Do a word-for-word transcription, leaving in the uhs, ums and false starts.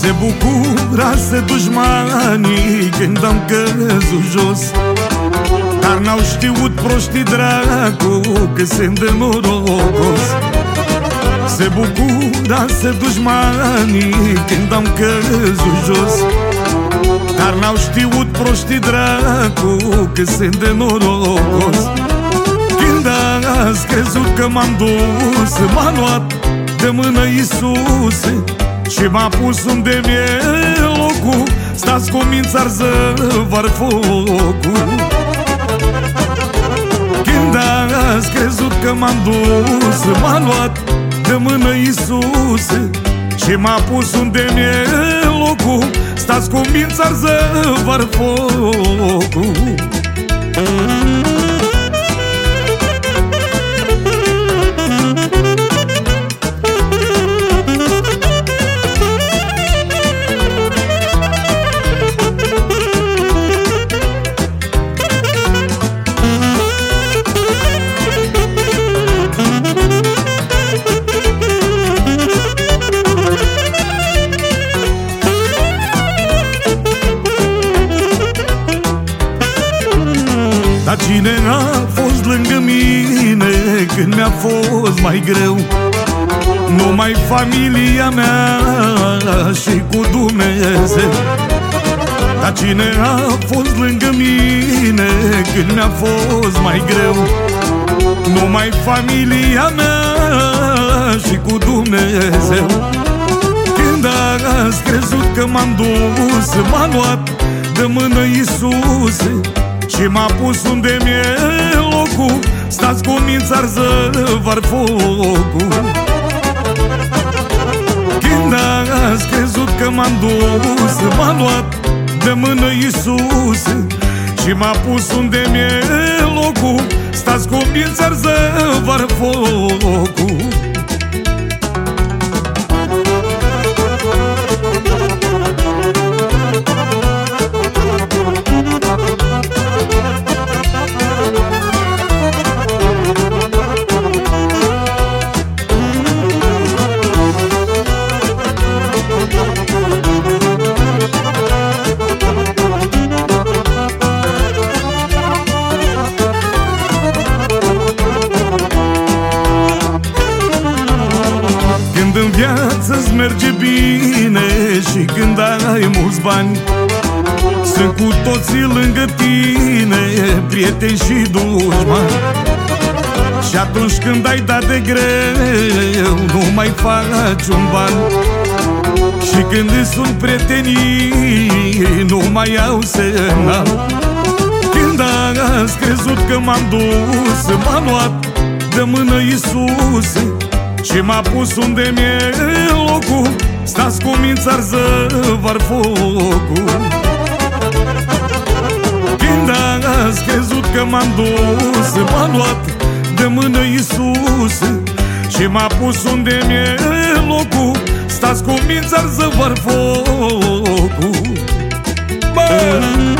Se bucurase dușmanii când am căzut jos, dar n-au știut proștii dracu că sunt de norocos. Se bucurase dușmanii când am căzut jos, dar n-au știut proștii dracu că sunt de norocos. Când ați crezut că m-am dus, m-a luat de mână Iisuse și m-a pus unde mi-e locul. Stați cu minți arză var focul. Când ați crezut că m-am dus, m-a luat de mână Iisuse și m-a pus unde mi-e locul. Stați cu minți arză var focul. Dar cine a fost lângă mine când mi-a fost mai greu? Numai familia mea și cu Dumnezeu. Dar cine a fost lângă mine când mi-a fost mai greu? Numai familia mea și cu Dumnezeu. Când ați crezut că m-am dus, m-a luat de mână Iisuse și m-a pus unde mi-e locul. Stați cu minți arză var focul. Când ați crezut că m-am dus, m-a luat de mână Iisuse și m-a pus unde mi-e locul. Stați cu minți arză var focul. În viață-ți merge bine și când ai mulți bani, sunt cu toții lângă tine, prieteni și dușmani. Și atunci când ai dat de greu, nu mai faci un ban. Și când îți sunt prietenii, nu mai au semnal. Când ați crezut că m-am dus, m-a luat de mână Iisuse și m-a pus unde mi-e locul. Stați cu minți arză var focul. Când ați crezut că m-am dus, m-a luat de mână Iisuse și m-a pus unde mi-e locul. Stați cu minți arză var focul. Bă!